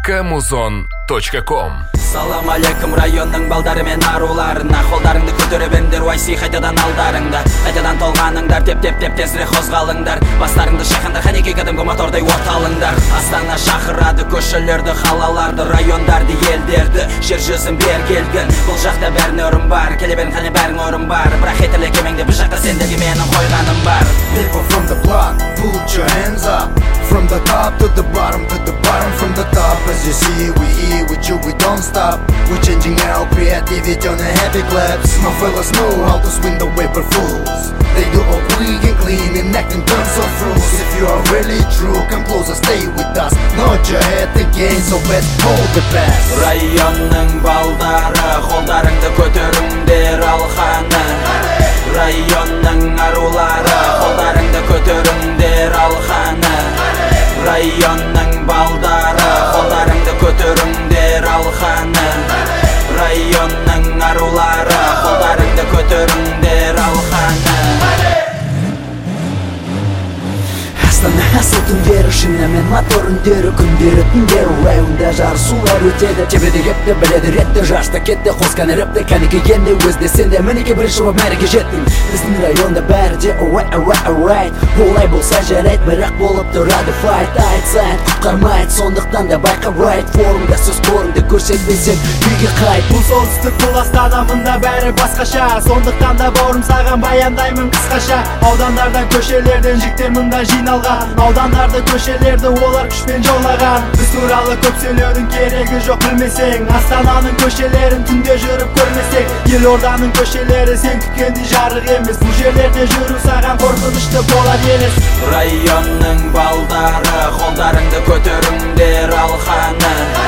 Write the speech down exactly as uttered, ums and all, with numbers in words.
камузон точка ком. Салам алейкум районның балдары мен аруларына. Қолдарыңды көтеребендер, уайси қайтадан алдарыңда. Қайтадан толғаныңдар, теп-теп-теп тезірек қозғалыңдар. Бастарыңды шақындар, қанекей кәдімгі мотордай от алыңдар. Астана шақырады көшелерді, қалаларды, райондарды, елдерді. Жер жүзін бер келгін, бұл жақта бәріне орын бар. Келебен қане бәрің орын бар. Бірақ етілі кемеңде бұл жақта сендерге менің қойғаным бар. People from the block, put your hands up. From the top to the bottom, to the bottom from the top. As you see, we here with you, we don't stop. We're changing our creativity on a happy claps. My fellas know how to swing the way for fools. They do all quick and clean and act in terms of rules. If you are really true, come closer, stay with us. Nod your head again, so let's hold the pass. Районның балдары, қолдарыңды көтеріңдер алханы. Районның арулары, қолдарыңды көтеріңдер алханы. Районның балдары, қолдарыңды көтеріңдер алханы. Районның арулары, қолдарыңды көтеріңдер алханы. Астана асыл түндері, шынымен мотор үндері, күндері түндері, районда жарысулар өтеді. Тебеде кепті, біледі ретті, жарыста кетті, қосқаны репті, кәнеке енді өзде сенде, мінеке бірінші боп мәреге жеттің. Біздің районда бәрі де alright, alright, alright. Олай болса жарайт, бірақ болып тұрады fight, айтсайт, құтқармайт, сондықтан да байқа right. Форумда сөз қорыңды көрсетпесең, үйге қайт. Бұл солтүстік, бұл Астана, мұнда бәрі басқаша. Сондықтан да бауырым саған баяндаймын қысқаша. Аудандардан, көшелерден жіктер мұнда жиналған. Аудандарды, көшелерді олар күшпен жаулаған. Біз туралы көп сөйлеудің керегі жоқ білмесең. Астананың көшелерін түнде жүріп көрмесең. Елорданың көшелері сен күткендей жарық емес. Бұл жерлерде жүру саған қорқынышты болар емес. Районның балдары, қолдарыңды көтеріңдер алханы.